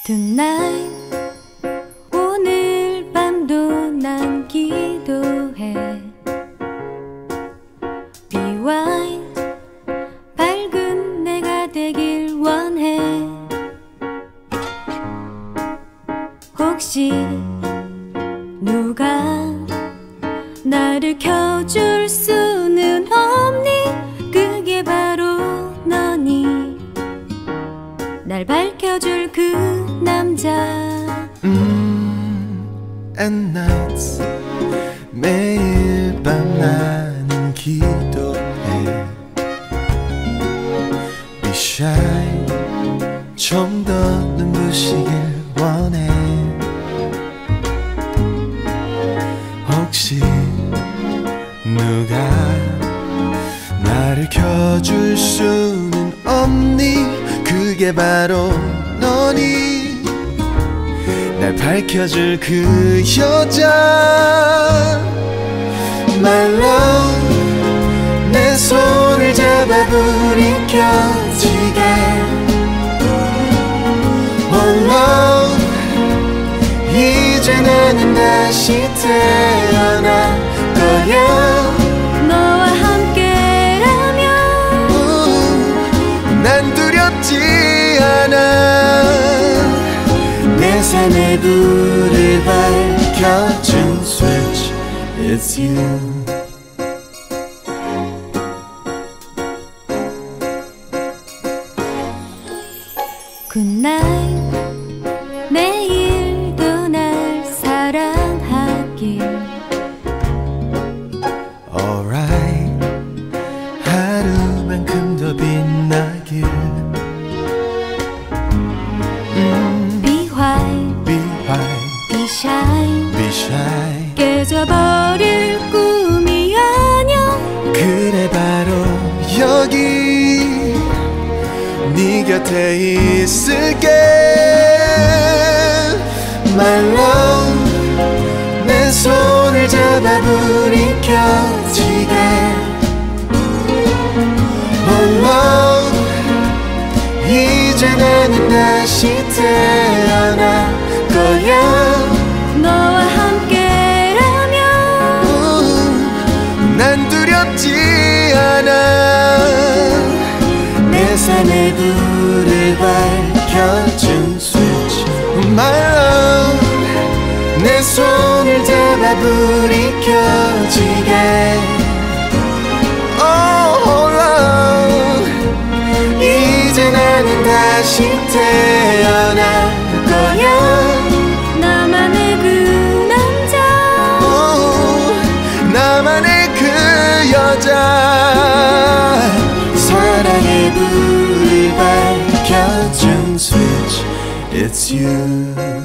Tonight 오늘 밤도 난 기도해. Be wise 밝은 내가 되길 원해. 혹시 누가 나를 켜줄 수는 없니? 그게 바로 너니. 날 밝혀줄 그 남자. And nights 매일 밤 나는 기도해. Be shy 좀 더 눈부시길 원해. 혹시 누가 나를 켜줄 수는 없니? 그게 바로 너니. 날 밝혀줄 그 여자. My love 내 손을 잡아 불이 켜지게. Oh love 이제 나는 다시 태어날 거야. 너와 함께라면 난 두렵지 않아. 내 삶의 불을 밝혀준 switch, it's you. Goodnight 내일도 날 사랑하길. Alright 하루만큼 더 빛나길. Be white Be white, Be shy be shy. 깨져버릴 꿈이 아냐. 그래 바로 여기 네 곁에 있을게. My love 내 손을 잡아 불이 켜지게. Oh love 이제 나는 다시 태어날 거야. 너와 함께라면 난 두렵지 않아. 내 삶의 불을 밝혀준 switch. My love 내 손을 잡아 불이 켜지게. Oh love 이제 나는 다시 태어날 거야. 나만의 그 남자. 나만의 그 여자. 사랑의 불을 밝혀준 switch, it's you.